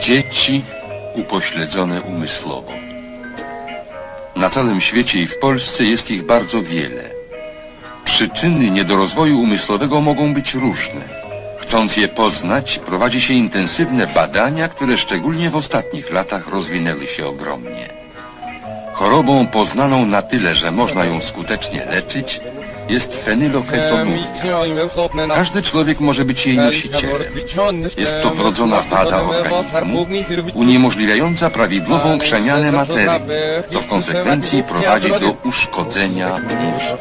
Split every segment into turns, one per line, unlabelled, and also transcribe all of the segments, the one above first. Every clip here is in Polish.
Dzieci upośledzone umysłowo. Na całym świecie i w Polsce jest ich bardzo wiele. Przyczyny niedorozwoju umysłowego mogą być różne. Chcąc je poznać, prowadzi się intensywne badania, które szczególnie w ostatnich latach rozwinęły się ogromnie. Chorobą poznaną na tyle, że można ją skutecznie leczyć, jest fenylketonuria. Każdy człowiek może być jej nosicielem. Jest to wrodzona wada organizmu, uniemożliwiająca prawidłową przemianę materii, co w konsekwencji prowadzi do uszkodzenia mózgu.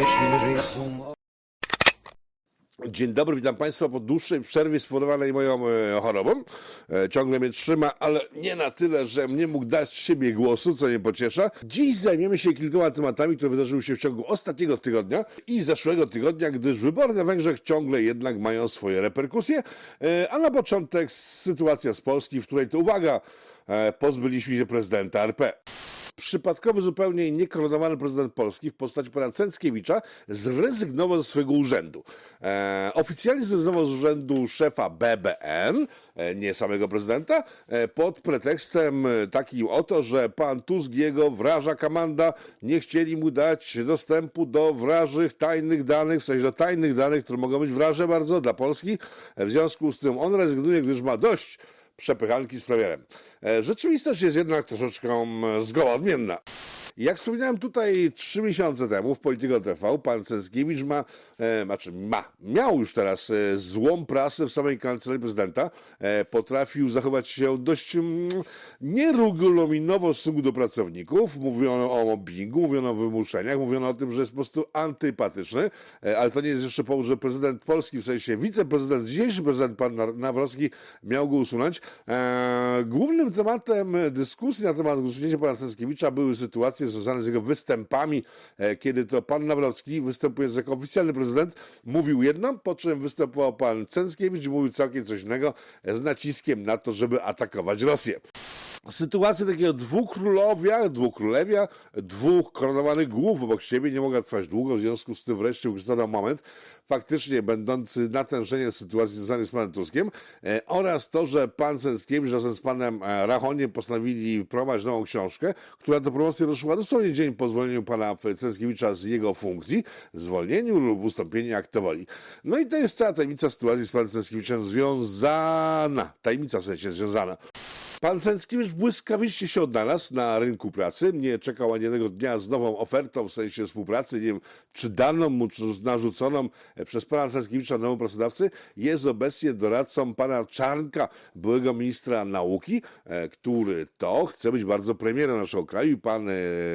Dzień dobry, witam Państwa po dłuższej przerwie spowodowanej moją chorobą. Ciągle mnie trzyma, ale nie na tyle, że nie mógł dać siebie głosu, co mnie pociesza. Dziś zajmiemy się kilkoma tematami, które wydarzyły się w ciągu ostatniego tygodnia i zeszłego tygodnia, gdyż wybory na Węgrzech ciągle jednak mają swoje reperkusje. A na początek sytuacja z Polski, w której to uwaga, pozbyliśmy się prezydenta RP. Przypadkowy zupełnie i niekoronowany prezydent Polski w postaci pana Cęckiewicza zrezygnował ze swojego urzędu. Oficjalnie zrezygnował z urzędu szefa BBN, nie samego prezydenta, pod pretekstem takim oto, że pan Tusk i jego wraża komanda nie chcieli mu dać dostępu do wrażych tajnych danych, w sensie do tajnych danych, które mogą być wraże bardzo dla Polski. W związku z tym on rezygnuje, gdyż ma dość przepychanki z premierem. Rzeczywistość jest jednak troszeczkę zgoła odmienna. Jak wspominałem tutaj 3 miesiące temu w Polityko TV, pan Cęckiewicz miał już teraz złą prasę w samej kancelarii prezydenta. Potrafił zachować się dość nieregulaminowo w stosunku do pracowników. Mówiono o mobbingu, mówiono o wymuszeniach, mówiono o tym, że jest po prostu antypatyczny, ale to nie jest jeszcze powód, że prezydent Polski, w sensie wiceprezydent, dzisiejszy prezydent pan Nawrocki miał go usunąć. Głównym tematem dyskusji na temat usunięcia pana Cęckiewicza były sytuacje związane z jego występami, kiedy to pan Nawrocki, występując jako oficjalny prezydent, mówił jedno, po czym występował pan Cęckiewicz i mówił całkiem coś innego, z naciskiem na to, żeby atakować Rosję. Sytuacja takiego dwóch koronowanych głów obok siebie nie mogła trwać długo, w związku z tym wreszcie wykorzystano moment faktycznie będący natężeniem sytuacji związanej z panem Tuskiem oraz to, że pan Cęckiewicz razem z panem Rachoniem postanowili promować nową książkę, która do promocji ruszyła dosłownie dzień po zwolnieniu pana Cęckiewicza z jego funkcji, zwolnieniu lub ustąpieniu, jak to woli. No i to jest cała tajemnica sytuacji z panem Cęckiewiczem związana. Pan Cęckiewicz błyskawicznie się odnalazł na rynku pracy, nie czekał ani jednego dnia z nową ofertą w sensie współpracy, nie wiem, czy daną mu, czy narzuconą przez pana Cęckiewicza nowemu pracodawcy, jest obecnie doradcą pana Czarnka, byłego ministra nauki, który to chce być bardzo premierem naszego kraju i pan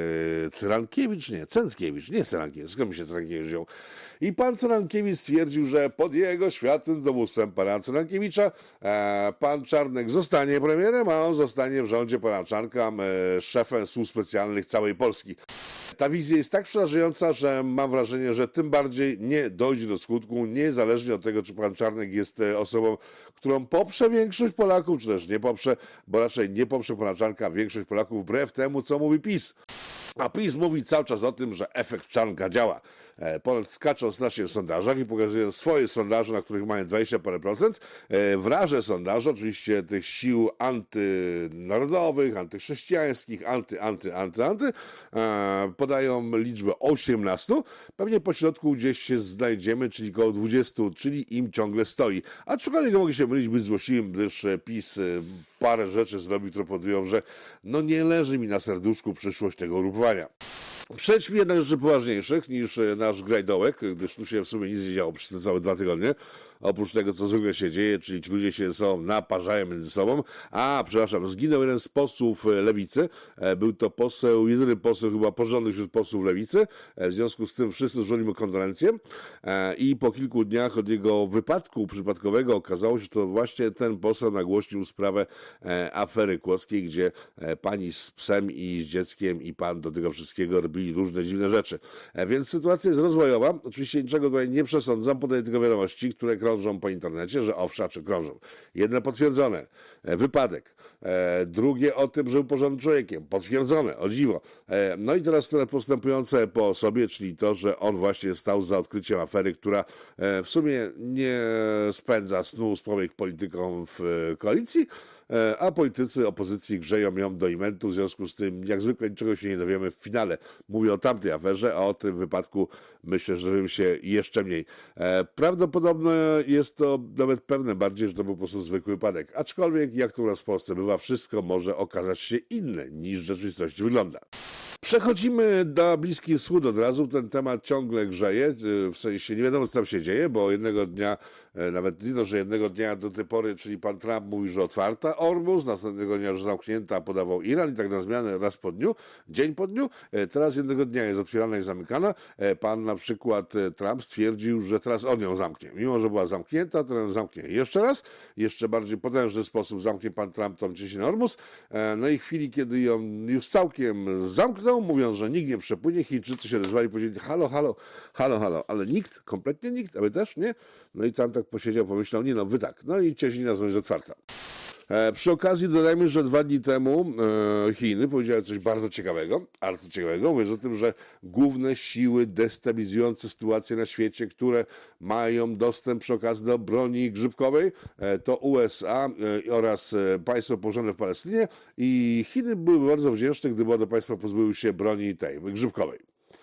Cyrankiewicz, skąd mi się Cyrankiewicz wziął? I pan Cyrankiewicz stwierdził, że pod jego światłym dowództwem pana Cyrankiewicza pan Czarnek zostanie premierem, a on zostanie w rządzie pana Czarnka szefem służb specjalnych całej Polski. Ta wizja jest tak przerażająca, że mam wrażenie, że tym bardziej nie dojdzie do skutku, niezależnie od tego, czy pan Czarnek jest osobą, którą poprze większość Polaków, czy też nie poprze, bo raczej nie poprze pana Czarnka większość Polaków wbrew temu, co mówi PiS. A PiS mówi cały czas o tym, że efekt Czarnka działa. Polak skaczą strasznie w sondażach i pokazują swoje sondaże, na których mają 20 parę procent. Wraże sondaże, oczywiście tych sił antynarodowych, antychrześcijańskich, anty, podają liczbę 18. Pewnie po środku gdzieś się znajdziemy, czyli koło 20, czyli im ciągle stoi. Aczkolwiek mogę się mylić, być złośliwym, gdyż PiS parę rzeczy zrobił, które powodują, że nie leży mi na serduszku przyszłość tego ugrupowania. Przejdźmy jednak rzeczy poważniejszych niż nasz grajdołek, gdyż tu się w sumie nic nie działo przez te całe 2 tygodnie. Oprócz tego, co zwykle się dzieje, czyli ci ludzie się naparzają między sobą. Zginął jeden z posłów Lewicy. Był to jedyny poseł chyba porządny wśród posłów Lewicy. W związku z tym wszyscy złożyli mu kondolencje. I po kilku dniach od jego wypadku przypadkowego okazało się, że to właśnie ten poseł nagłośnił sprawę afery kłodzkiej, gdzie pani z psem i z dzieckiem i pan do tego wszystkiego robili różne dziwne rzeczy. Więc sytuacja jest rozwojowa. Oczywiście niczego tutaj nie przesądzam, podaję tylko wiadomości, które krążą po internecie, że krążą. Jedno potwierdzone, wypadek. Drugie o tym, że był porządnym człowiekiem. Potwierdzone, o dziwo. No i teraz te postępujące po sobie, czyli to, że on właśnie stał za odkryciem afery, która w sumie nie spędza snu z polityką w koalicji, a politycy opozycji grzeją ją do imentu, w związku z tym jak zwykle niczego się nie dowiemy w finale. Mówię o tamtej aferze, a o tym wypadku myślę, że dowiemy się jeszcze mniej. Prawdopodobne jest to nawet pewne bardziej, że to był po prostu zwykły wypadek. Aczkolwiek, jak to u nas w Polsce bywa, wszystko może okazać się inne niż w rzeczywistości wygląda. Przechodzimy na Bliski Wschód od razu. Ten temat ciągle grzeje, w sensie nie wiadomo, co tam się dzieje, bo jednego dnia, nawet nie to, że jednego dnia do tej pory, czyli pan Trump mówi, że otwarta Ormus, następnego dnia, że zamknięta, podawał Iran i tak na zmianę raz po dniu, dzień po dniu. Teraz jednego dnia jest otwierana i zamykana. Pan na przykład Trump stwierdził, że teraz on ją zamknie. Mimo, że była zamknięta, to ją zamknie jeszcze raz. Jeszcze bardziej potężny sposób zamknie pan Trump tą ciśnienie Ormus. No i w chwili, kiedy ją już całkiem zamknął, mówiąc, że nikt nie przepłynie, Chińczycy się odezwali i powiedzieli halo, ale nikt, kompletnie nikt, a wy też, nie? No i tam tak posiedział, pomyślał, nie no, wy tak. No i cieśnina znowu jest otwarta. Przy okazji dodajmy, że 2 dni temu Chiny powiedziały coś bardzo ciekawego, mówiąc o tym, że główne siły destabilizujące sytuację na świecie, które mają dostęp przy okazji do broni grzybkowej, to USA oraz państwo położone w Palestynie i Chiny byłyby bardzo wdzięczne, gdyby one państwa pozbyły się broni tej grzybkowej.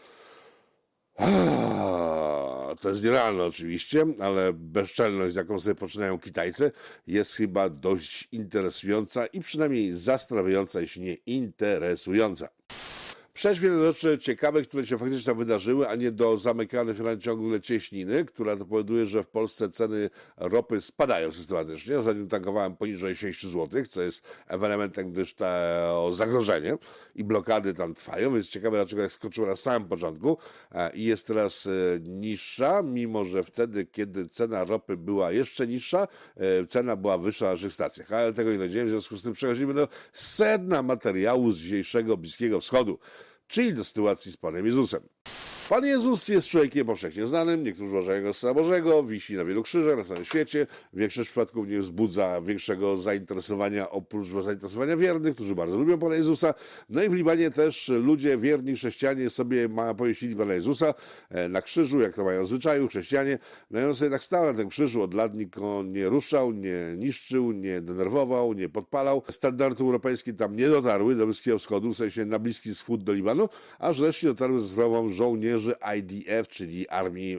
To jest nierealne oczywiście, ale bezczelność, z jaką sobie poczynają Kitajcy, jest chyba dość interesująca i przynajmniej zastanawiająca, jeśli nie interesująca. Przejdźmy do rzeczy ciekawych, które się faktycznie tam wydarzyły, a nie do zamykanej ciągle cieśniny, która to powoduje, że w Polsce ceny ropy spadają systematycznie. Ostatnio tankowałem poniżej 6 zł, co jest elementem, gdyż to zagrożenie i blokady tam trwają, więc ciekawe, dlaczego jak skoczyła na samym początku i jest teraz niższa, mimo że wtedy, kiedy cena ropy była jeszcze niższa, cena była wyższa na naszych stacjach. Ale tego nie dojdziemy, w związku z tym przechodzimy do sedna materiału z dzisiejszego Bliskiego Wschodu, czyli do sytuacji z Panem Jezusem. Pan Jezus jest człowiekiem powszechnie znanym, niektórzy uważają go za Syna Bożego, wisi na wielu krzyżach na całym świecie. Większość przypadków nie wzbudza większego zainteresowania oprócz zainteresowania wiernych, którzy bardzo lubią Pana Jezusa. No i w Libanie też ludzie wierni, chrześcijanie sobie pojeździli Pana Jezusa na krzyżu, jak to mają w zwyczaju, chrześcijanie. No i on sobie tak stał na tym krzyżu, od lat nikt go nie ruszał, nie niszczył, nie denerwował, nie podpalał. Standardy europejskie tam nie dotarły do Bliskiego Wschodu, w sensie na Bliski Wschód do Libanu, aż wreszcie dotarły ze sprawą żołnierzy IDF, czyli Armii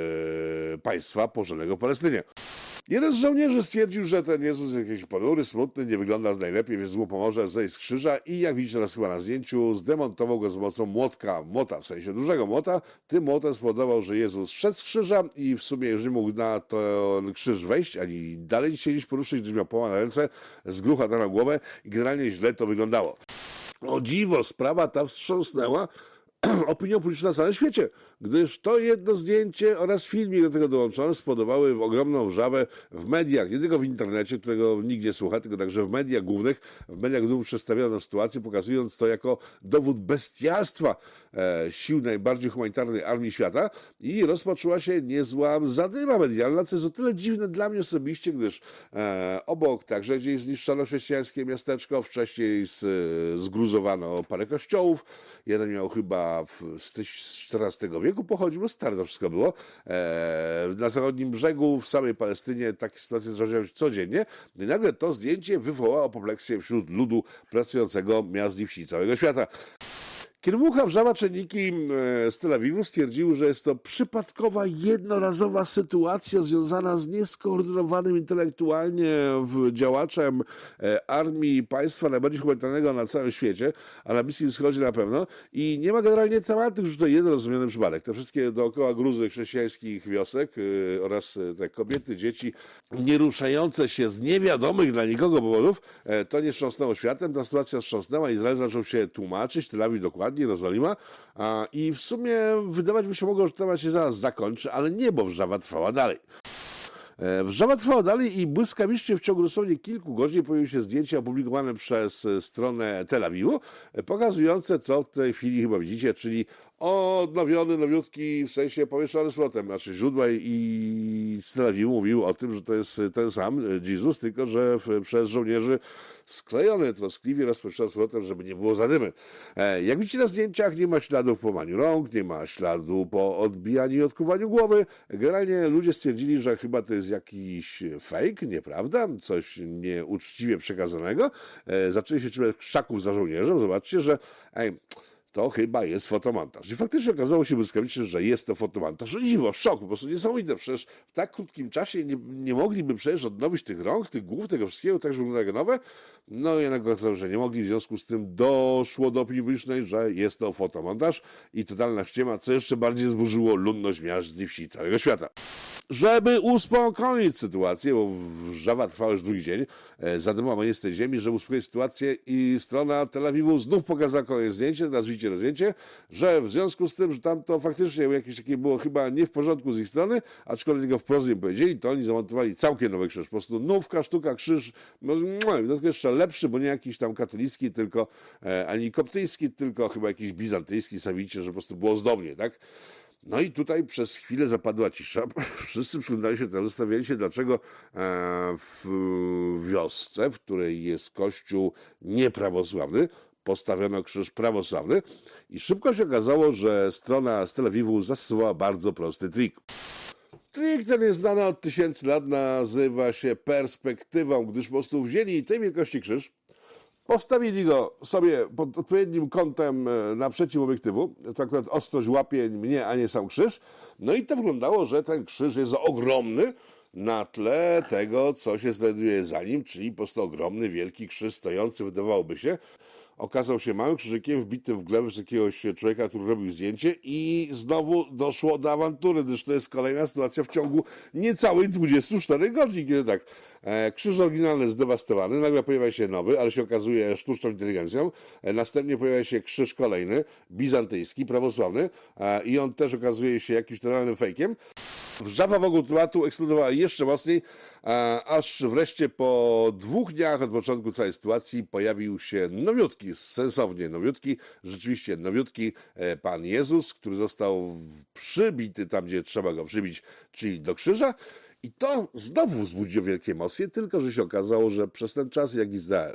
Państwa Położonego w Palestynie. Jeden z żołnierzy stwierdził, że ten Jezus jest jakiś ponury, smutny, nie wygląda najlepiej, więc mu pomoże zejść z krzyża i jak widzicie teraz chyba na zdjęciu, zdemontował go z pomocą młota, w sensie dużego młota. Tym młotem spowodował, że Jezus szedł z krzyża i w sumie już nie mógł na ten krzyż wejść, ani dalej się gdzieś poruszyć, gdyż miał połamane ręce, zgrucha na głowę i generalnie źle to wyglądało. O dziwo, sprawa ta wstrząsnęła opinią publiczną na całym świecie, gdyż to jedno zdjęcie oraz filmik do tego dołączony spowodowały ogromną wrzawę w mediach, nie tylko w internecie, którego nikt nie słucha, tylko także w mediach głównych. W mediach głównych przedstawiono sytuację, pokazując to jako dowód bestialstwa sił najbardziej humanitarnej armii świata i rozpoczęła się niezła zadyma medialna, co jest o tyle dziwne dla mnie osobiście, gdyż obok także gdzieś zniszczono chrześcijańskie miasteczko, wcześniej zgruzowano parę kościołów, jeden miał chyba z XIV wieku pochodził, no stare to wszystko było. Na zachodnim brzegu, w samej Palestynie takie sytuacje zdarzają się codziennie. I nagle to zdjęcie wywołało apopleksję wśród ludu pracującego miast i wsi całego świata. Kiedy wybuchła wrzawa, czynniki z Tel Awiwu stwierdziły, że jest to przypadkowa, jednorazowa sytuacja związana z nieskoordynowanym intelektualnie działaczem armii państwa najbardziej humanitarnego na całym świecie, a na Bliskim Wschodzie na pewno. I nie ma generalnie tematu, że to jeden rozumiany przypadek. Te wszystkie dookoła gruzy chrześcijańskich wiosek oraz te kobiety, dzieci nieruszające się z niewiadomych dla nikogo powodów, to nie wstrząsnęło światem. Ta sytuacja wstrząsnęła, Izrael zaczął się tłumaczyć, Tel Awiw dokładnie, Jerozolima, i w sumie wydawać by się mogło, że temat się zaraz zakończy, ale nie, bo wrzawa trwała dalej. Wrzawa trwała dalej i błyskawicznie w ciągu dosłownie kilku godzin pojawiły się zdjęcia opublikowane przez stronę Tel Awiwu, pokazujące, co w tej chwili chyba widzicie, czyli odnowiony, nowiutki, w sensie pomieszczony z powrotem. Znaczy źródła i z Tel Awiwu mówił o tym, że to jest ten sam Jezus, tylko że przez żołnierzy sklejony, troskliwie rozpoczynał z powrotem, żeby nie było zadymy. Jak widzicie na zdjęciach, nie ma śladów po łamaniu rąk, nie ma śladu po odbijaniu i odkuwaniu głowy. Generalnie ludzie stwierdzili, że chyba to jest jakiś fake, nieprawda? Coś nieuczciwie przekazanego. Zaczęli się trzymać krzaków za żołnierzem. Zobaczcie, że to chyba jest fotomontaż. I faktycznie okazało się błyskawicznie, że jest to fotomontaż. O dziwo, szok, po prostu niesamowite. Przecież w tak krótkim czasie nie mogliby przecież odnowić tych rąk, tych głów, tego wszystkiego, tak, żeby wyglądało jak nowe. No i jednak okazało się, że nie mogli. W związku z tym doszło do opinii publicznej, że jest to fotomontaż i totalna ściema, co jeszcze bardziej zburzyło ludność miast i wsi całego świata. Żeby uspokoić sytuację, bo wrzawa trwała już drugi dzień, zadymała jest tej ziemi, żeby uspokoić sytuację i strona Tel Awiwu znów pokazała kolejne zdjęcie, teraz widzicie to zdjęcie, że w związku z tym, że tam to faktycznie jakieś takie było chyba nie w porządku z ich strony, aczkolwiek tego wprost im powiedzieli, to oni zamontowali całkiem nowy krzyż, po prostu nówka, sztuka, krzyż, no, jeszcze lepszy, bo nie jakiś tam katolicki, tylko ani koptyjski, tylko chyba jakiś bizantyjski, sami widzicie, że po prostu było ozdobnie, tak? No i tutaj przez chwilę zapadła cisza. Wszyscy przyglądali się temu, zastanawiali się, dlaczego w wiosce, w której jest kościół nieprawosławny, postawiono krzyż prawosławny i szybko się okazało, że strona z Tel Awiwu zastosowała bardzo prosty trik. Trik ten jest znany od tysięcy lat, nazywa się perspektywą, gdyż po prostu wzięli tej wielkości krzyż, postawili go sobie pod odpowiednim kątem naprzeciw obiektywu, to akurat ostrość łapie mnie, a nie sam krzyż, no i to wyglądało, że ten krzyż jest ogromny na tle tego, co się znajduje za nim, czyli po prostu ogromny, wielki krzyż stojący, wydawałoby się. Okazał się małym krzyżykiem wbitym w glebę przez jakiegoś człowieka, który robił zdjęcie i znowu doszło do awantury, gdyż to jest kolejna sytuacja w ciągu niecałych 24 godzin, kiedy tak, krzyż oryginalny zdewastowany, nagle pojawia się nowy, ale się okazuje sztuczną inteligencją, następnie pojawia się krzyż kolejny, bizantyjski, prawosławny i on też okazuje się jakimś totalnym fejkiem. Wrzawa wokół tematu eksplodowała jeszcze mocniej, aż wreszcie po 2 dniach od początku całej sytuacji pojawił się nowiutki, sensownie nowiutki, rzeczywiście nowiutki Pan Jezus, który został przybity tam, gdzie trzeba go przybić, czyli do krzyża. I to znowu wzbudziło wielkie emocje, tylko że się okazało, że przez ten czas, jak Izrael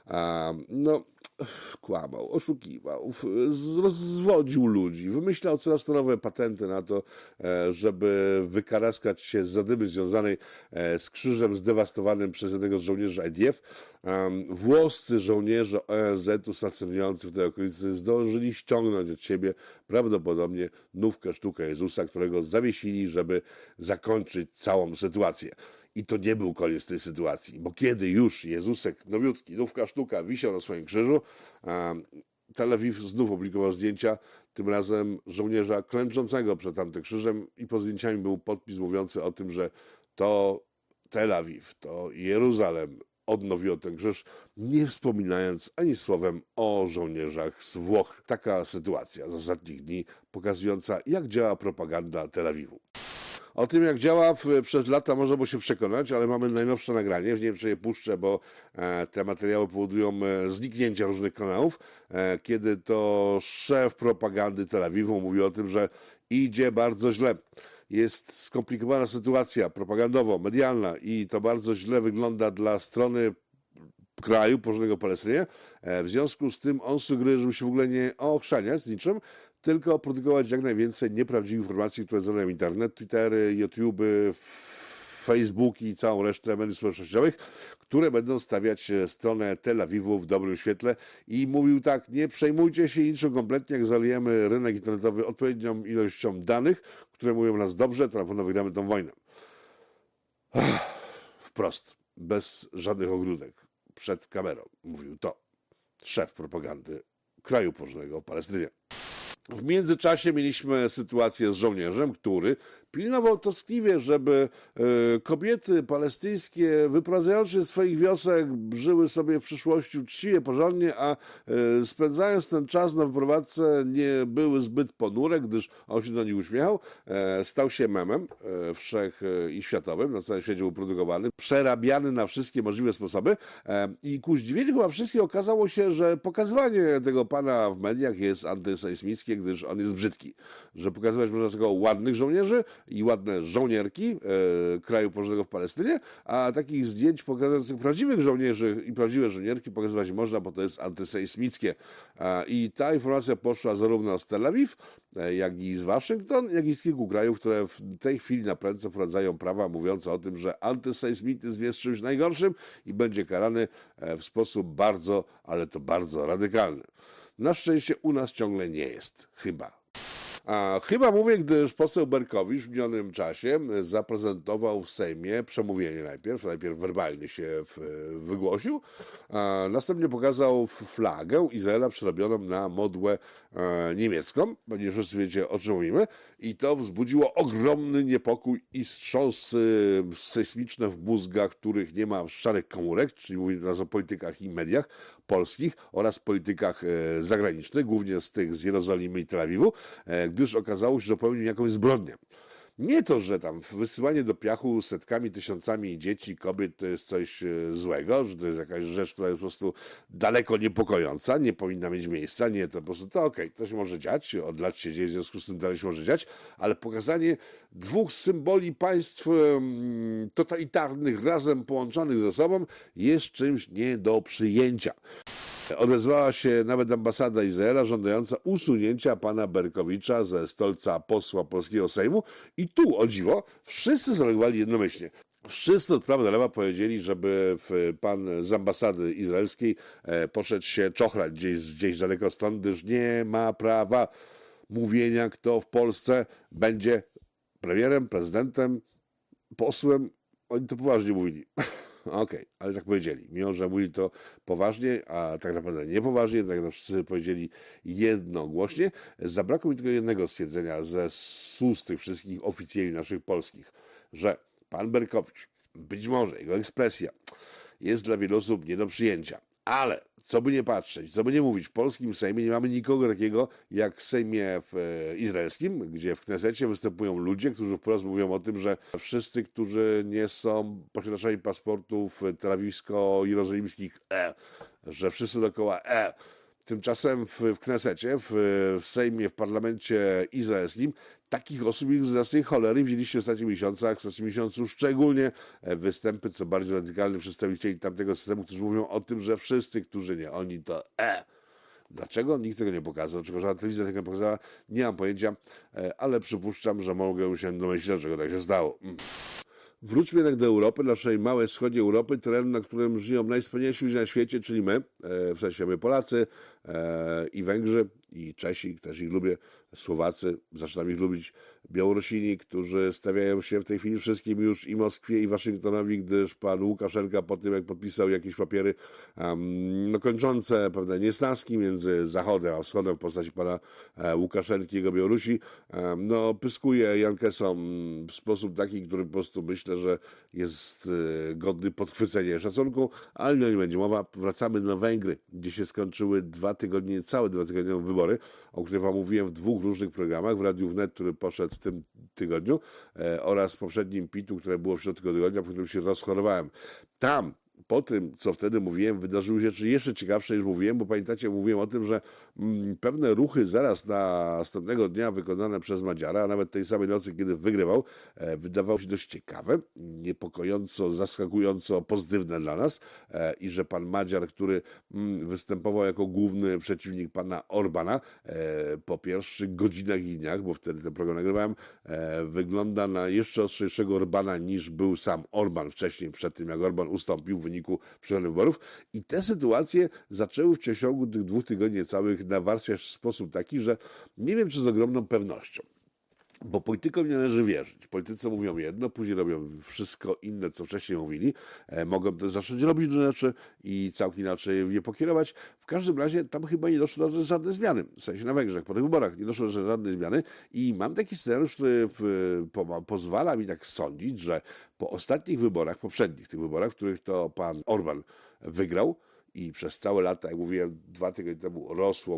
kłamał, oszukiwał, rozwodził ludzi, wymyślał coraz to nowe patenty na to, żeby wykaraskać się z zadymy związanej z krzyżem zdewastowanym przez jednego z żołnierzy IDF. Włoscy żołnierze ONZ-u stacjonujący w tej okolicy zdążyli ściągnąć od siebie prawdopodobnie nówkę sztukę Jezusa, którego zawiesili, żeby zakończyć całą sytuację. I to nie był koniec tej sytuacji, bo kiedy już Jezusek nowiutki, nówka sztuka wisiał na swoim krzyżu, Tel Awiw znów opublikował zdjęcia, tym razem żołnierza klęczącego przed tamtym krzyżem i pod zdjęciami był podpis mówiący o tym, że to Tel Awiw, to Jeruzalem odnowiło ten krzyż, nie wspominając ani słowem o żołnierzach z Włoch. Taka sytuacja z ostatnich dni pokazująca, jak działa propaganda Tel Awiwu. O tym, jak działa przez lata, można było się przekonać, ale mamy najnowsze nagranie. Nie wiem, czy je puszczę, bo te materiały powodują zniknięcia różnych kanałów. Kiedy to szef propagandy Tel Awiwu mówi o tym, że idzie bardzo źle. Jest skomplikowana sytuacja propagandowo-medialna i to bardzo źle wygląda dla strony kraju położonego Palestynie. W związku z tym on sugeruje, żeby się w ogóle nie ochrzaniać z niczym, tylko produkować jak najwięcej nieprawdziwych informacji, które zadają internet, Twittery, YouTube, Facebook i całą resztę mediów społecznościowych, które będą stawiać stronę Tel Awiwu w dobrym świetle. I mówił tak, nie przejmujcie się niczym kompletnie, jak zalijemy rynek internetowy odpowiednią ilością danych, które mówią nas dobrze, to na pewno wygramy tą wojnę. Wprost, bez żadnych ogródek, przed kamerą, mówił to szef propagandy kraju położonego Palestynie. W międzyczasie mieliśmy sytuację z żołnierzem, który pilnował troskliwie, żeby kobiety palestyńskie wyprowadzając się z swoich wiosek żyły sobie w przyszłości uczciwie, porządnie, a spędzając ten czas na wyprowadzce nie były zbyt ponure, gdyż on się do nich uśmiechał. Stał się memem wszech i światowym, na całym świecie był produkowany, przerabiany na wszystkie możliwe sposoby i ku zdziwieniu chyba wszystkich okazało się, że pokazywanie tego pana w mediach jest antysejsmickie, antysemickie, gdyż on jest brzydki. Że pokazywać można tylko ładnych żołnierzy i ładne żołnierki kraju położonego w Palestynie, a takich zdjęć pokazujących prawdziwych żołnierzy i prawdziwe żołnierki pokazywać można, bo to jest antysejsmickie. I ta informacja poszła zarówno z Tel Awiw, jak i z Waszyngton, jak i z kilku krajów, które w tej chwili na prędce wprowadzają prawa mówiące o tym, że antysejsmityzm jest czymś najgorszym i będzie karany w sposób bardzo, ale to bardzo radykalny. Na szczęście u nas ciągle nie jest. Chyba mówię, gdyż poseł Berkowicz w minionym czasie zaprezentował w Sejmie przemówienie najpierw werbalnie się wygłosił, a następnie pokazał flagę Izraela przerobioną na modłę niemiecką, pewnie wszyscy wiecie, o czym mówimy, i to wzbudziło ogromny niepokój i wstrząsy sejsmiczne w mózgach, których nie ma szarych komórek, czyli mówimy teraz o politykach i mediach polskich oraz politykach zagranicznych, głównie z tych z Jerozolimy i Tel Awiwu, gdyż okazało się, że popełnił jakąś zbrodnię. Nie to, że tam wysyłanie do piachu setkami, tysiącami dzieci, kobiet to jest coś złego, że to jest jakaś rzecz, która jest po prostu daleko niepokojąca, nie powinna mieć miejsca, nie, to po prostu to okej, to się może dziać, od lat się dzieje, w związku z tym dalej się może dziać, ale pokazanie dwóch symboli państw totalitarnych razem połączonych ze sobą jest czymś nie do przyjęcia. Odezwała się nawet ambasada Izraela żądająca usunięcia pana Berkowicza ze stolca posła polskiego Sejmu i tu, o dziwo, wszyscy zareagowali jednomyślnie. Wszyscy od prawa do lewa powiedzieli, żeby pan z ambasady izraelskiej poszedł się czochrać gdzieś daleko stąd, gdyż nie ma prawa mówienia, kto w Polsce będzie premierem, prezydentem, posłem. Oni to poważnie mówili. Okej, ale tak powiedzieli. Mimo że mówili to poważnie, a tak naprawdę niepoważnie, tak jak wszyscy powiedzieli jednogłośnie, zabrakło mi tylko jednego stwierdzenia ze ust tych wszystkich oficjeli naszych polskich, że pan Berkowicz, być może jego ekspresja jest dla wielu osób nie do przyjęcia, ale co by nie patrzeć, co by nie mówić, w polskim Sejmie nie mamy nikogo takiego jak w Sejmie izraelskim, gdzie w Knesecie występują ludzie, którzy wprost mówią o tym, że wszyscy, którzy nie są posiadaczami paszportów telawiwsko-jerozolimskich, że wszyscy dookoła Tymczasem w Knesecie, w Sejmie, w parlamencie izraelskim takich osób ich z tej cholery wzięliście w ostatnich miesiącach, w ostatnim miesiącu szczególnie występy co bardziej radykalnych przedstawicieli tamtego systemu, którzy mówią o tym, że wszyscy, którzy nie, oni to Dlaczego? Nikt tego nie pokazał. Dlaczego żadna telewizja tego nie pokazała? Nie mam pojęcia, ale przypuszczam, że mogę się domyśleć, dlaczego tak się stało. Wróćmy jednak do Europy, naszej małej wschodniej Europy, terenu, na którym żyją najwspanialsi ludzie na świecie, czyli my, w sensie my Polacy i Węgrzy, i Czesi, też ich lubię, Słowacy, zaczynam ich lubić, Białorusini, którzy stawiają się w tej chwili wszystkim już i Moskwie, i Waszyngtonowi, gdyż pan Łukaszenka po tym, jak podpisał jakieś papiery kończące pewne niesnaski między Zachodem a Wschodem w postaci pana Łukaszenki i jego Białorusi, pyskuje Jankesom w sposób taki, który po prostu myślę, że jest godny podchwycenia szacunku, ale nie będzie mowa. Wracamy na Węgry, gdzie się skończyły całe 2 tygodniowe wybory, o których wam mówiłem w 2 różnych programach, w Radiu Wnet, który poszedł w tym tygodniu oraz poprzednim PIT-u, które było w środku tygodnia, po którym się rozchorowałem. Tam, po tym, co wtedy mówiłem, wydarzyły się rzeczy jeszcze ciekawsze niż mówiłem, bo pamiętacie, mówiłem o tym, że pewne ruchy zaraz następnego dnia wykonane przez Madziara, a nawet tej samej nocy, kiedy wygrywał, wydawało się dość ciekawe, niepokojąco, zaskakująco pozytywne dla nas i że pan Madziar, który występował jako główny przeciwnik pana Orbana po pierwszych godzinach i dniach, bo wtedy ten program nagrywałem, wygląda na jeszcze ostrzejszego Orbana niż był sam Orban wcześniej, przed tym jak Orban ustąpił w wyniku przegranych wyborów. I te sytuacje zaczęły w ciągu tych 2 tygodni całych nawarstwiać w sposób taki, że nie wiem, czy z ogromną pewnością. Bo politykom nie należy wierzyć. Politycy mówią jedno, później robią wszystko inne, co wcześniej mówili. Mogą też zacząć robić rzeczy i całkiem inaczej je pokierować. W każdym razie tam chyba nie doszło do żadnej zmiany. W sensie na Węgrzech, po tych wyborach nie doszło do żadnej zmiany. I mam taki scenariusz, który pozwala mi tak sądzić, że po ostatnich wyborach, poprzednich tych wyborach, w których to pan Orban wygrał, i przez całe lata, jak mówiłem 2 tygodnie temu,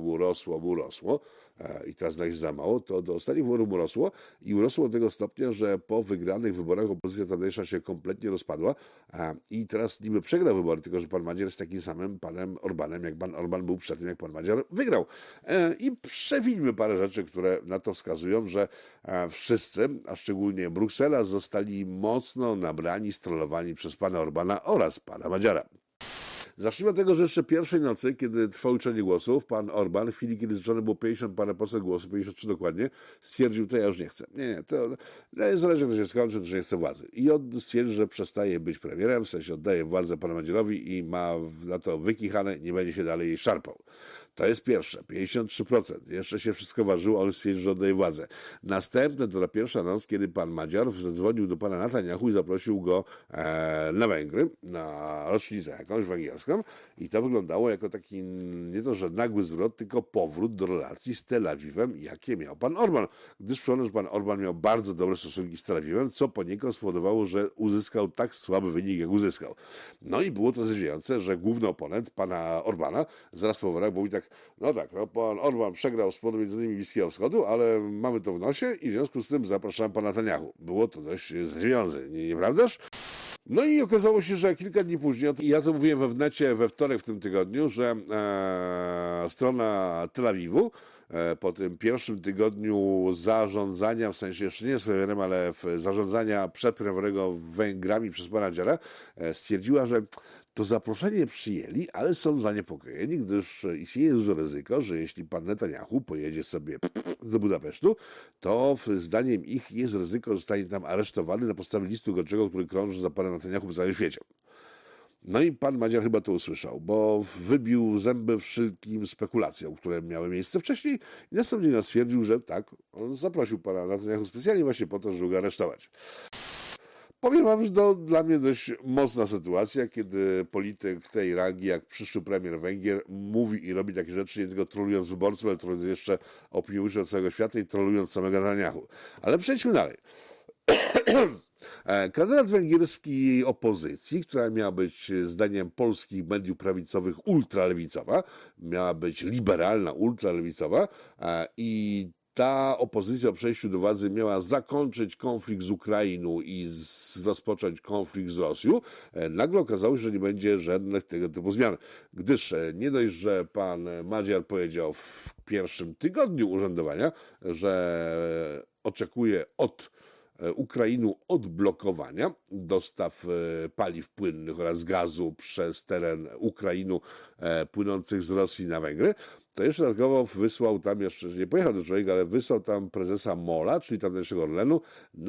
rosło i teraz znaleźć za mało, to do ostatnich wyborów mu rosło i urosło do tego stopnia, że po wygranych wyborach opozycja tamtejsza się kompletnie rozpadła i teraz niby przegrał wybory, tylko że pan Madziar jest takim samym panem Orbanem, jak pan Orban był przed tym, jak pan Madziar wygrał. I przewidźmy parę rzeczy, które na to wskazują, że wszyscy, a szczególnie Bruksela, zostali mocno nabrani, strollowani przez pana Orbana oraz pana Madziara. Zacznijmy od tego, że jeszcze pierwszej nocy, kiedy trwało liczenie głosów, pan Orban, w chwili kiedy zliczone było 50 parę procent głosów, 53 dokładnie, stwierdził, to ja już nie chcę. Nie, to zależy, jak to się skończy, to że nie chce władzy. I on stwierdził, że przestaje być premierem, w sensie oddaje władzę panu Madzierowi i ma na to wykichane, nie będzie się dalej jej szarpał. To jest pierwsze, 53%. Jeszcze się wszystko ważyło, on stwierdził, że oddaje władzę. Następne to ta pierwsza noc, kiedy pan Madziar zadzwonił do pana Netanyahu i zaprosił go na Węgry, na rocznicę jakąś węgierską i to wyglądało jako taki nie to, że nagły zwrot, tylko powrót do relacji z Tel Awiwem, jakie miał pan Orban. Gdyż przypomnę, że pan Orban miał bardzo dobre stosunki z Tel Awiwem, co poniekąd spowodowało, że uzyskał tak słaby wynik, jak uzyskał. No i było to zdziwiające, że główny oponent pana Orbana zaraz po wyborach mówi tak, pan Orban przegrał z powodu między innymi Bliskiego Wschodu, ale mamy to w nosie i w związku z tym zapraszam pana Netanyahu. Było to dość zdziwiające, nieprawdaż? No i okazało się, że kilka dni później, i ja to mówiłem we wnecie we wtorek w tym tygodniu, że strona Tel Awiwu po tym pierwszym tygodniu zarządzania, w sensie jeszcze nie z premierem, ale zarządzania przedpremierowego Węgrami przez pana Madziara, stwierdziła, że to zaproszenie przyjęli, ale są zaniepokojeni, gdyż istnieje duże ryzyko, że jeśli pan Netanyahu pojedzie sobie do Budapesztu, to zdaniem ich jest ryzyko, że zostanie tam aresztowany na podstawie listu gończego, który krąży za panem Netanyahu po całym świecie. No i pan Madziar chyba to usłyszał, bo wybił zęby wszelkim spekulacjom, które miały miejsce wcześniej i następnie stwierdził, że tak, on zaprosił pana Netanyahu specjalnie właśnie po to, żeby go aresztować. Powiem wam, że to dla mnie dość mocna sytuacja, kiedy polityk tej rangi, jak przyszły premier Węgier, mówi i robi takie rzeczy, nie tylko trolując wyborców, ale trolując jeszcze opinię od całego świata i trolując samego Netanyahu. Ale przejdźmy dalej. Kandydat węgierskiej opozycji, która miała być zdaniem polskich mediów prawicowych ultralewicowa, miała być liberalna, ultralewicowa i ta opozycja o przejściu do władzy miała zakończyć konflikt z Ukrainą i rozpocząć konflikt z Rosją, nagle okazało się, że nie będzie żadnych tego typu zmian. Gdyż nie dość, że pan Madziar powiedział w pierwszym tygodniu urzędowania, że oczekuje od Ukrainy odblokowania dostaw paliw płynnych oraz gazu przez teren Ukrainy płynących z Rosji na Węgry, to jeszcze dodatkowo wysłał tam, jeszcze nie pojechał do człowieka, ale wysłał tam prezesa MOL-a, czyli tamtejszego Orlenu,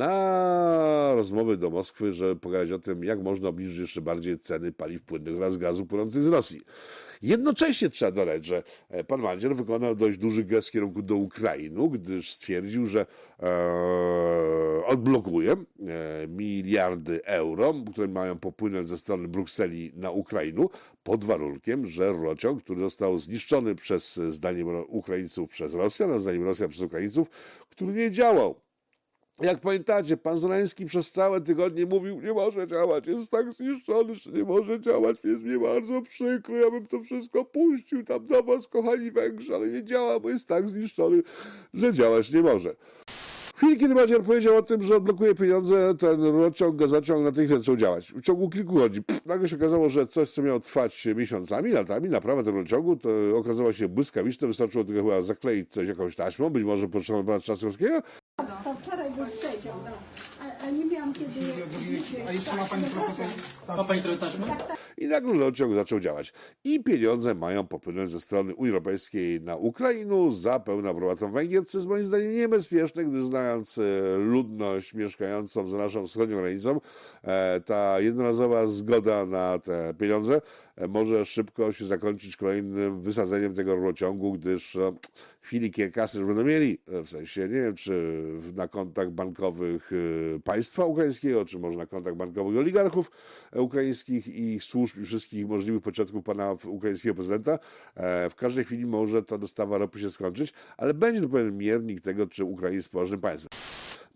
na rozmowy do Moskwy, żeby pogadać o tym, jak można obniżyć jeszcze bardziej ceny paliw płynnych oraz gazu płynących z Rosji. Jednocześnie trzeba dodać, że pan Madziar wykonał dość duży gest w kierunku do Ukrainy, gdyż stwierdził, że odblokuje miliardy euro, które mają popłynąć ze strony Brukseli na Ukrainę, pod warunkiem, że rurociąg, który został zniszczony zdaniem Ukraińców przez Rosję, a zdaniem Rosjan przez Ukraińców, który nie działał. Jak pamiętacie, pan Zeleński przez całe tygodnie mówił, nie może działać, jest tak zniszczony, że nie może działać, jest mi bardzo przykro, ja bym to wszystko puścił tam do was, kochani Węgrzy, ale nie działa, bo jest tak zniszczony, że działać nie może. W chwili, kiedy Madziar powiedział o tym, że odblokuje pieniądze, ten rurociąg, gazociąg natychmiast zaczął działać. W ciągu kilku godzin. Nagle się okazało, że coś, co miało trwać miesiącami, latami, naprawa tego rurociągu, to okazało się błyskawiczne, wystarczyło tylko chyba zakleić coś jakąś taśmą, być może potrzebą pana Trzaskowskiego.
To wczoraj był przedział, a nie miałam kiedy...
A jeszcze ma pani trochę... Ma pani trochę taśmy?
I nagle rurociąg zaczął działać. I pieniądze mają popłynąć ze strony Unii Europejskiej na Ukrainę za pełną aprobatą Węgier, co jest moim zdaniem niebezpieczne, gdyż znając ludność mieszkającą za naszą wschodnią granicą, ta jednorazowa zgoda na te pieniądze może szybko się zakończyć kolejnym wysadzeniem tego rurociągu, gdyż w chwili, kiedy kasy już będą mieli, w sensie nie wiem, czy na kontach bankowych państwa ukraińskiego, czy może na kontach bankowych oligarchów ukraińskich i ich służb i wszystkich możliwych początków pana ukraińskiego prezydenta, w każdej chwili może ta dostawa ropy się skończyć, ale będzie to pewien miernik tego, czy Ukraina jest poważnym państwem.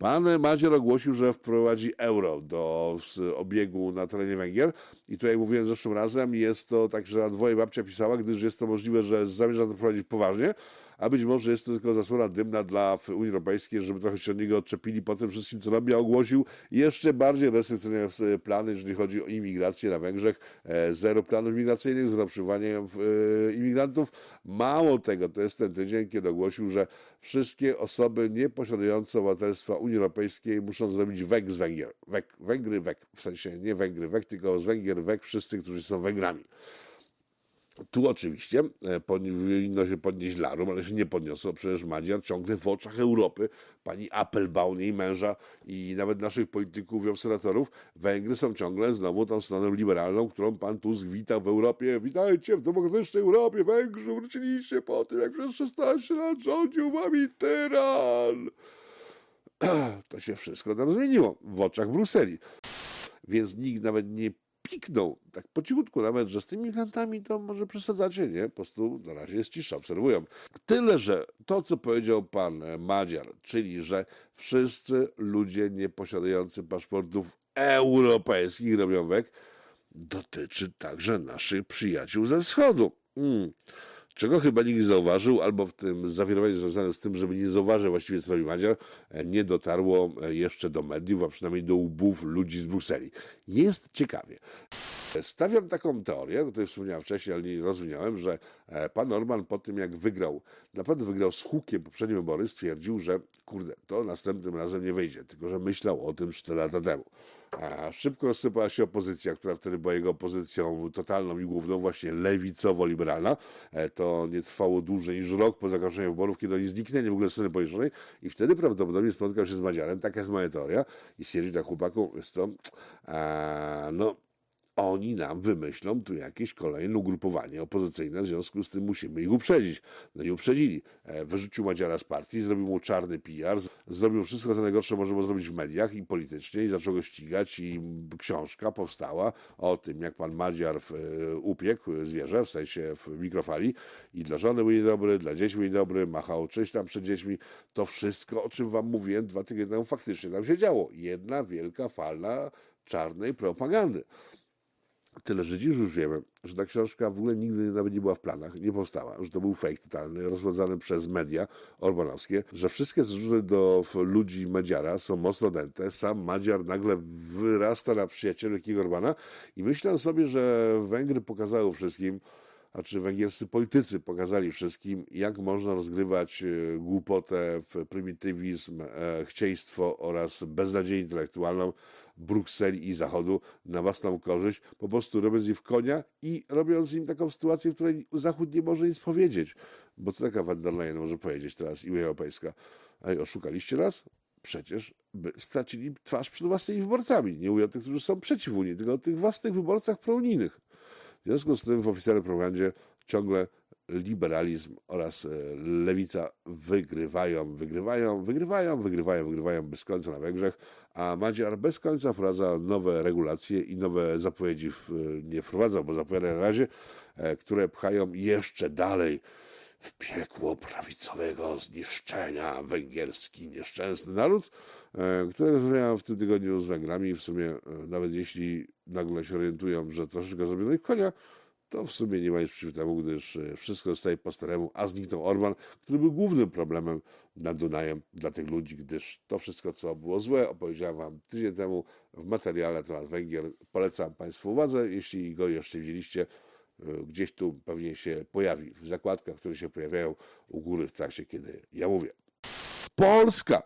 Pan Magyar ogłosił, że wprowadzi euro do obiegu na terenie Węgier i tutaj, jak mówiłem zeszłym razem, jest to tak, że na dwoje babcia pisała, gdyż jest to możliwe, że zamierza to prowadzić poważnie, a być może jest to tylko zasłona dymna dla Unii Europejskiej, żeby trochę się od niego odczepili po tym wszystkim, co robi, a ogłosił jeszcze bardziej restrykcyjne plany, jeżeli chodzi o imigrację na Węgrzech. Zero planów migracyjnych, zero przyjmowania imigrantów. Mało tego, to jest ten tydzień, kiedy ogłosił, że wszystkie osoby nieposiadające obywatelstwa Unii Europejskiej muszą zrobić wek z Węgier. Węgry wek, w sensie nie Węgry wek, tylko z Węgier wek wszyscy, którzy są Węgrami. Tu oczywiście powinno się podnieść larum, ale się nie podniosło. Przecież Magyar ciągle w oczach Europy, pani Appelbaum, jej męża i nawet naszych polityków i obserwatorów, Węgry są ciągle znowu tą stroną liberalną, którą pan Tusk witał w Europie. Witajcie w demokratycznej Europie, Węgrzy wróciliście po tym, jak przez 16 lat rządził wami tyran. To się wszystko tam zmieniło w oczach Brukseli. Więc nikt nawet nie piknął, tak po cichutku nawet, że z tymi migrantami to może przesadzacie, nie? Po prostu na razie jest cisza, obserwują. Tyle, że to, co powiedział pan Magyar, czyli, że wszyscy ludzie nieposiadający paszportów europejskich robią wek, dotyczy także naszych przyjaciół ze wschodu. Czego chyba nikt nie zauważył, albo w tym zawirowaniu związanym z tym, żeby nie zauważył właściwie, co robi Magyar, nie dotarło jeszcze do mediów, a przynajmniej do łbów ludzi z Brukseli. Jest ciekawie. Stawiam taką teorię, o której wspomniałem wcześniej, ale nie rozwiniałem, że pan Orban po tym, jak wygrał, naprawdę wygrał z hukiem poprzednie wybory, stwierdził, że kurde, to następnym razem nie wyjdzie, tylko że myślał o tym 4 lata temu. Szybko rozsypała się opozycja, która wtedy była jego opozycją totalną i główną, właśnie lewicowo-liberalna. To nie trwało dłużej niż rok po zakończeniu wyborów, kiedy oni zniknęli w ogóle z sceny politycznej i wtedy prawdopodobnie spotkał się z Magyarem, taka jest moja teoria, i stwierdził tak chłopaku, jest to, no oni nam wymyślą tu jakieś kolejne ugrupowanie opozycyjne, w związku z tym musimy ich uprzedzić. No i uprzedzili. Wyrzucił Magyara z partii, zrobił mu czarny PR, zrobił wszystko, co najgorsze może było zrobić w mediach i politycznie i zaczął go ścigać i książka powstała o tym, jak pan Magyar upiekł zwierzę, w sensie w mikrofali i dla żony był niedobry, dla dzieci był niedobry, machał czyś tam przed dziećmi. To wszystko, o czym wam mówiłem 2 tygodnie temu, faktycznie tam się działo. Jedna wielka fala czarnej propagandy. Tyle, że dziś już wiemy, że ta książka w ogóle nigdy nawet nie była w planach, nie powstała, że to był fake totalny, rozprowadzany przez media orbanowskie, że wszystkie zarzuty do ludzi Magyara są mocno dęte. Sam Magyar nagle wyrasta na przyjacielu wielkiego Orbana i myślę sobie, że Węgry pokazały wszystkim, znaczy węgierscy politycy pokazali wszystkim, jak można rozgrywać głupotę, prymitywizm, chcieństwo oraz beznadzieję intelektualną Brukseli i Zachodu na własną korzyść, po prostu robiąc im w konia i robiąc im taką sytuację, w której Zachód nie może nic powiedzieć. Bo co taka von der Leyen może powiedzieć teraz i Unia Europejska? Ej, oszukaliście nas? Przecież by stracili twarz przed własnymi wyborcami. Nie mówię o tych, którzy są przeciw Unii, tylko o tych własnych wyborcach prounijnych. W związku z tym w oficjalnej propagandzie ciągle liberalizm oraz lewica wygrywają bez końca na Węgrzech, a Magyar bez końca wprowadza nowe regulacje i nowe zapowiedzi, nie wprowadza, bo zapowiada na razie, które pchają jeszcze dalej w piekło prawicowego zniszczenia węgierski nieszczęsny naród, które rozmawiałem w tym tygodniu z Węgrami i w sumie nawet jeśli nagle się orientują, że troszeczkę zrobiono ich konia, to w sumie nie ma nic przeciw temu, gdyż wszystko zostaje po staremu, a zniknął Orban, który był głównym problemem nad Dunajem dla tych ludzi, gdyż to wszystko, co było złe, opowiedziałem wam tydzień temu w materiale na temat Węgier. Polecam państwu uwadze, jeśli go jeszcze nie widzieliście, gdzieś tu pewnie się pojawi w zakładkach, które się pojawiają u góry w trakcie, kiedy ja mówię. Polska!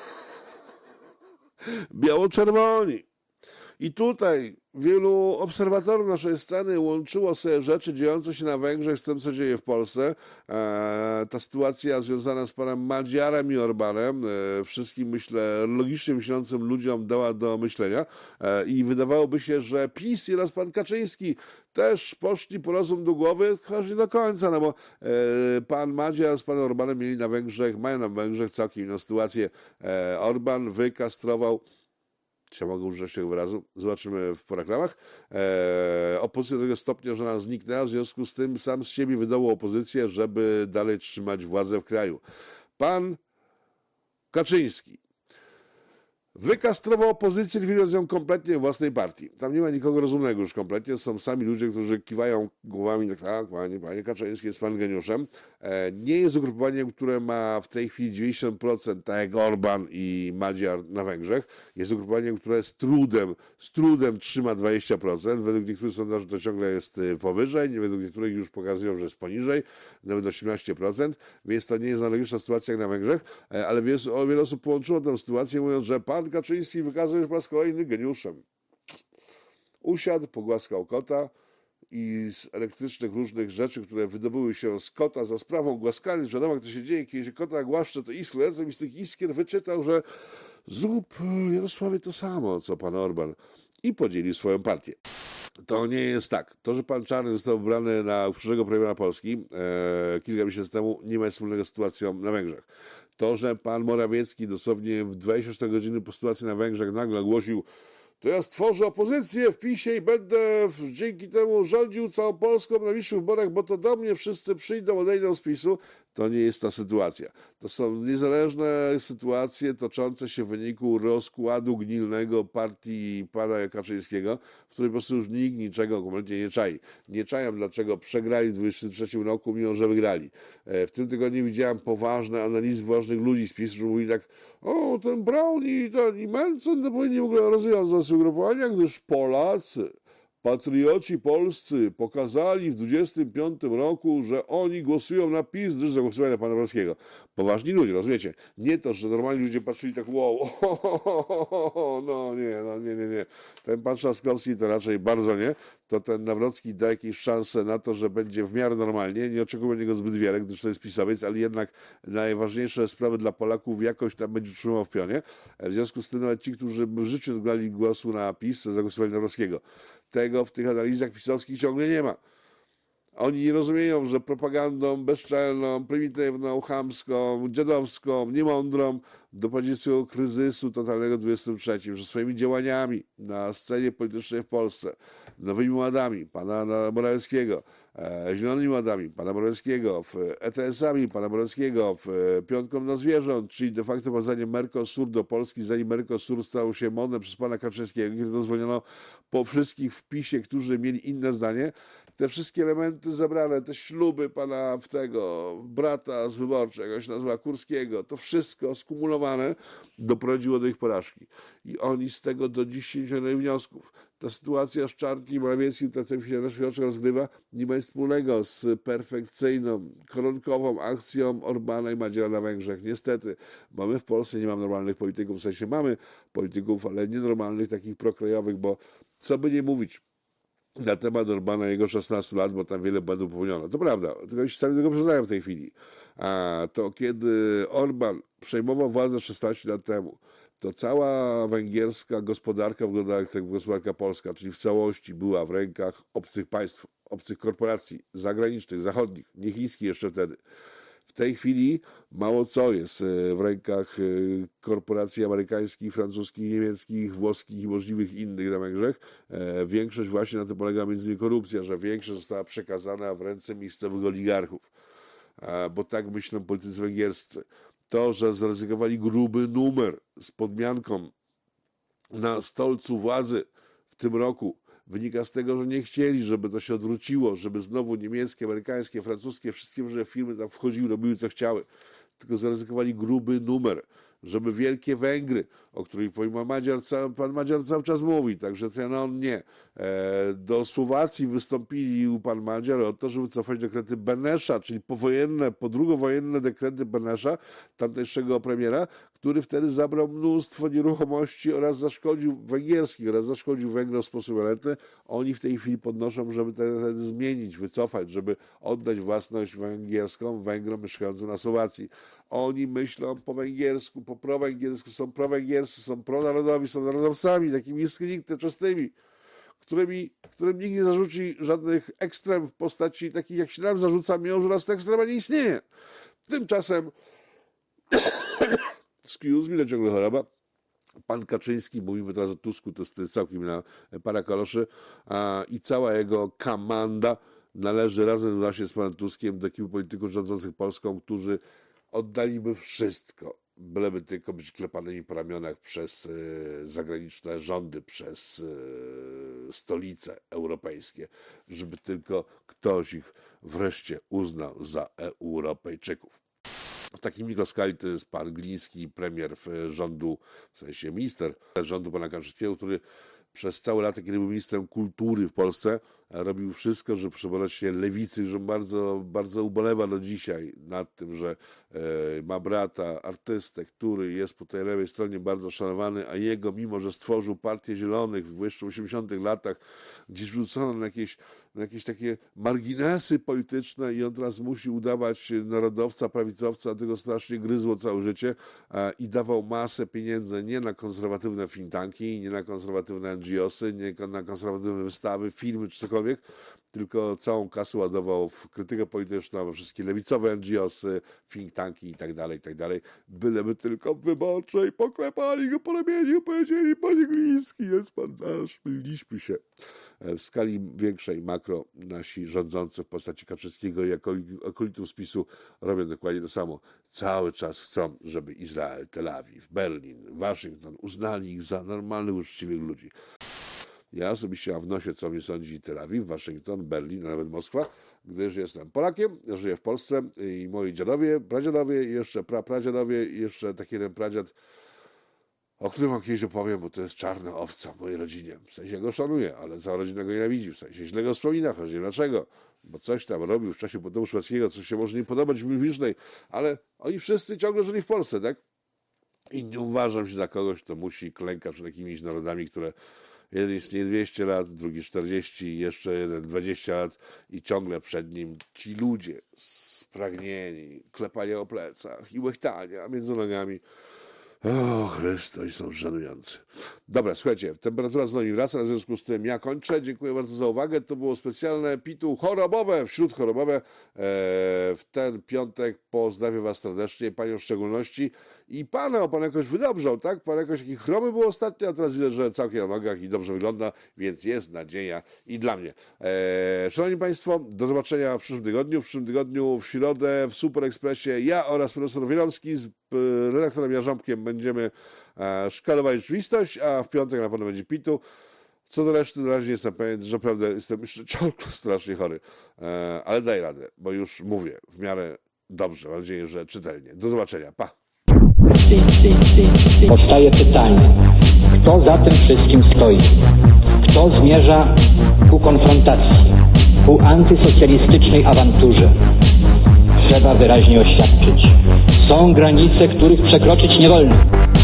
Biało-czerwoni! I tutaj wielu obserwatorów naszej sceny łączyło sobie rzeczy dziejące się na Węgrzech z tym, co dzieje w Polsce. Ta sytuacja związana z panem Magyarem i Orbanem wszystkim, myślę, logicznie myślącym ludziom dała do myślenia i wydawałoby się, że PiS oraz pan Kaczyński też poszli po rozum do głowy, choć nie do końca, no bo pan Magyar z panem Orbanem mają na Węgrzech całkiem inną sytuację. Orban wykastrował, czy mogę użyć tego wyrazu? Zobaczymy w reklamach. Opozycja do tego stopnia, że ona zniknęła, w związku z tym sam z siebie wydawał opozycję, żeby dalej trzymać władzę w kraju. Pan Kaczyński Wykastrował opozycję, likwidując ją kompletnie w własnej partii. Tam nie ma nikogo rozumnego już kompletnie, są sami ludzie, którzy kiwają głowami, tak, panie Kaczyński jest pan geniuszem. Nie jest ugrupowaniem, które ma w tej chwili 90%, tak jak Orban i Magyar na Węgrzech. Jest ugrupowaniem, które z trudem trzyma 20%. Według niektórych sondaży to ciągle jest powyżej, według niektórych już pokazują, że jest poniżej, nawet 18%, więc to nie jest analogiczna sytuacja jak na Węgrzech, ale wiele osób połączyło tę sytuację, mówiąc, że pan Kaczyński wykazał się po raz kolejny geniuszem. Usiadł, pogłaskał kota i z elektrycznych różnych rzeczy, które wydobyły się z kota za sprawą głaskania, wiadomo jak to się dzieje, kiedy się kota głaszcze, to iskry lecą i z tych iskier wyczytał, że zrób Jarosławie to samo, co pan Orban i podzielił swoją partię. To nie jest tak. To, że pan Czarnek został wybrany na przyszłego premiera Polski kilka miesięcy temu, nie ma wspólnego z sytuacją na Węgrzech. To, że pan Morawiecki dosłownie w 24 godziny po sytuacji na Węgrzech nagle ogłosił: to ja stworzę opozycję w PiS-ie i będę dzięki temu rządził całą Polską na najbliższych wyborach, bo to do mnie wszyscy przyjdą, odejdą z PiS-u. To nie jest ta sytuacja. To są niezależne sytuacje toczące się w wyniku rozkładu gnilnego partii pana Kaczyńskiego, w której po prostu już nikt niczego kompletnie nie czai. Nie czają, dlaczego przegrali w 2023 roku, mimo że wygrali. W tym tygodniu widziałem poważne analizy ważnych ludzi z PiS, którzy mówili tak: o, ten Braun i Mencen to powinni w ogóle rozwiązać ugrupowania, gdyż Polacy, patrioci polscy pokazali w 25 roku, że oni głosują na PiS, gdyż zagłosowali na pana Wolskiego. Poważni ludzie, rozumiecie? Nie to, że normalni ludzie patrzyli tak: wow, nie. Ten pan Trzaskowski to raczej bardzo nie. To ten Nawrocki da jakieś szanse na to, że będzie w miarę normalnie. Nie oczekuję od niego zbyt wiele, gdyż to jest pisowiec, ale jednak najważniejsze sprawy dla Polaków jakoś tam będzie trzymał w pionie. W związku z tym nawet ci, którzy w życiu nie oddali głosu na PiS, zagłosowali na Nawrockiego. Tego w tych analizach pisowskich ciągle nie ma. Oni nie rozumieją, że propagandą bezczelną, prymitywną, chamską, dziadowską, niemądrą doprowadzi do kryzysu totalnego w 23, że swoimi działaniami na scenie politycznej w Polsce, nowymi ładami pana Morawieckiego, zielonymi ładami pana Morawieckiego, ETS-ami pana Morawieckiego, piątką na zwierząt, czyli de facto wprowadzaniem Mercosur do Polski, zanim Mercosur stał się modem przez pana Kaczyńskiego, kiedy to zwolniono po wszystkich w PiS-ie, którzy mieli inne zdanie. Te wszystkie elementy zebrane, te śluby pana brata z Wyborczej, jak się nazywa, Kurskiego, to wszystko skumulowane doprowadziło do ich porażki. I oni z tego do dziś nie wyciągnęli wniosków. Ta sytuacja z Czarnkiem i Morawieckim, która w tym się na naszych oczach rozgrywa, nie ma nic wspólnego z perfekcyjną, koronkową akcją Orbana i Magyara na Węgrzech. Niestety, bo my w Polsce nie mamy normalnych polityków, w sensie mamy polityków, ale nienormalnych, takich prokrojowych, bo co by nie mówić na temat Orbana i jego 16 lat, bo tam wiele błędów popełniono. To prawda, tylko się sami tego przyznają w tej chwili. A to kiedy Orban przejmował władzę 16 lat temu, to cała węgierska gospodarka wyglądała jak gospodarka polska, czyli w całości była w rękach obcych państw, obcych korporacji zagranicznych, zachodnich, nie chińskich jeszcze wtedy. W tej chwili mało co jest w rękach korporacji amerykańskich, francuskich, niemieckich, włoskich i możliwych innych na Węgrzech. Większość właśnie na tym polega między innymi korupcja, że większość została przekazana w ręce miejscowych oligarchów, bo tak myślą politycy węgierscy. To, że zrezygnowali gruby numer z podmianką na stolcu władzy w tym roku, wynika z tego, że nie chcieli, żeby to się odwróciło, żeby znowu niemieckie, amerykańskie, francuskie, wszystkie różne firmy tam wchodziły, robiły co chciały. Tylko zaryzykowali gruby numer, żeby wielkie Węgry, o których pan Magyar cały czas mówi, także ten on nie. Do Słowacji wystąpili pan Magyar o to, żeby cofać dekrety Benesza, czyli podrugowojenne dekrety Benesza, tamtejszego premiera, który wtedy zabrał mnóstwo nieruchomości oraz zaszkodził Węgrom w sposób elitny. Oni w tej chwili podnoszą, żeby te dekrety zmienić, wycofać, żeby oddać własność węgierską Węgrom mieszkającym na Słowacji. Oni myślą po węgiersku, po prowęgiersku, są prowęgierscy, są pronarodowi, są narodowcami, takimi czystymi, którym nikt nie zarzuci żadnych ekstrem w postaci takich, jak się nam zarzuca, mimo że raz ta ekstrema nie istnieje. Tymczasem, excuse me, ciągle choroba, pan Kaczyński, mówimy teraz o Tusku, to jest całkiem na para kaloszy, i cała jego komanda należy razem z panem Tuskiem do ekipy polityków rządzących Polską, którzy oddaliby wszystko, byleby tylko być klepanymi po ramionach przez zagraniczne rządy, przez stolice europejskie, żeby tylko ktoś ich wreszcie uznał za Europejczyków. W takiej mikroskali to jest pan Gliński, premier rządu, w sensie minister rządu pana Kaczyńskiego, który przez całe lata, kiedy był ministrem kultury w Polsce, robił wszystko, żeby przeboleć się lewicy, że bardzo, bardzo ubolewa do dzisiaj nad tym, że ma brata, artystę, który jest po tej lewej stronie bardzo szanowany, a jego, mimo że stworzył Partię Zielonych w jeszcze 80 latach, gdzieś wrzucono na jakieś takie marginesy polityczne i on teraz musi udawać narodowca, prawicowca, a tego strasznie gryzło całe życie i dawał masę pieniędzy nie na konserwatywne think tanki, nie na konserwatywne NGO-sy, nie na konserwatywne wystawy, filmy czy cokolwiek, tylko całą kasę ładował w krytykę polityczną, we wszystkie lewicowe NGO-sy, think tanki i tak dalej, byleby tylko w Wyborczej poklepali go po ramieniu, powiedzieli: panie Gliński, jest pan nasz, myliliśmy się. W skali większej, makro, nasi rządzący w postaci Kaczyńskiego i akolitów z PiS-u robią dokładnie to samo. Cały czas chcą, żeby Izrael, Tel Awiw, Berlin, Waszyngton uznali ich za normalnych, uczciwych ludzi. Ja osobiście mam w nosie, co mnie sądzi Tel Awiw, Waszyngton, Berlin, a nawet Moskwa, gdyż jestem Polakiem, żyję w Polsce i moi dziadowie, pradziadowie i jeszcze prapradziadowie i jeszcze taki jeden pradziad, o którym wam kiedyś opowiem, bo to jest czarna owca w mojej rodzinie. W sensie go szanuję, ale cała rodzina go nienawidzi, w sensie źle go wspomina, choć nie wiem dlaczego, bo coś tam robił w czasie potopu szwedzkiego, co się może nie podobać w Milwicznej, ale oni wszyscy ciągle żyli w Polsce, tak? I nie uważam się za kogoś, kto musi klękać przed jakimiś narodami, które jeden istnieje 200 lat, drugi 40, jeszcze jeden 20 lat i ciągle przed nim ci ludzie spragnieni, klepania o plecach i łechtania między nogami. O Chryste, oni są żenujący. Dobra, słuchajcie, temperatura znowu wraca, w związku z tym ja kończę. Dziękuję bardzo za uwagę. To było specjalne pitu chorobowe, wśródchorobowe w ten piątek. Pozdrawiam was serdecznie, panią w szczególności i pana, pan jakoś wydobrzał, tak? Pan jakoś taki chromy był ostatnio, a teraz widzę, że całkiem na nogach i dobrze wygląda, więc jest nadzieja i dla mnie. Szanowni państwo, do zobaczenia w przyszłym tygodniu. W przyszłym tygodniu w środę w Super Expressie ja oraz profesor Wielomski z redaktorem Jarząbkiem będziemy szkalować rzeczywistość, a w piątek na pewno będzie pitu. Co do reszty, na razie nie jestem pewien, że naprawdę jestem jeszcze ciągle strasznie chory, ale daj radę, bo już mówię w miarę dobrze, mam nadzieję, że czytelnie. Do zobaczenia, pa!
Powstaje pytanie, kto za tym wszystkim stoi? Kto zmierza ku konfrontacji, ku antysocjalistycznej awanturze? Trzeba wyraźnie oświadczyć. Są granice, których przekroczyć nie wolno.